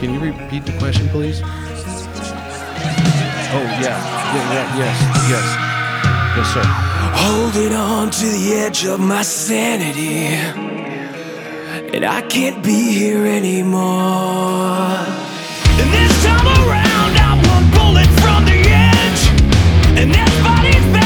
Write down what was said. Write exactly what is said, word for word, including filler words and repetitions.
Can you repeat the question, please? Oh, yeah. Yeah, yeah, yes, yes. Yes, sir. Holding on to the edge of my sanity, and I can't be here anymore. And this time around, I'm one bullet from the edge, and everybody's back.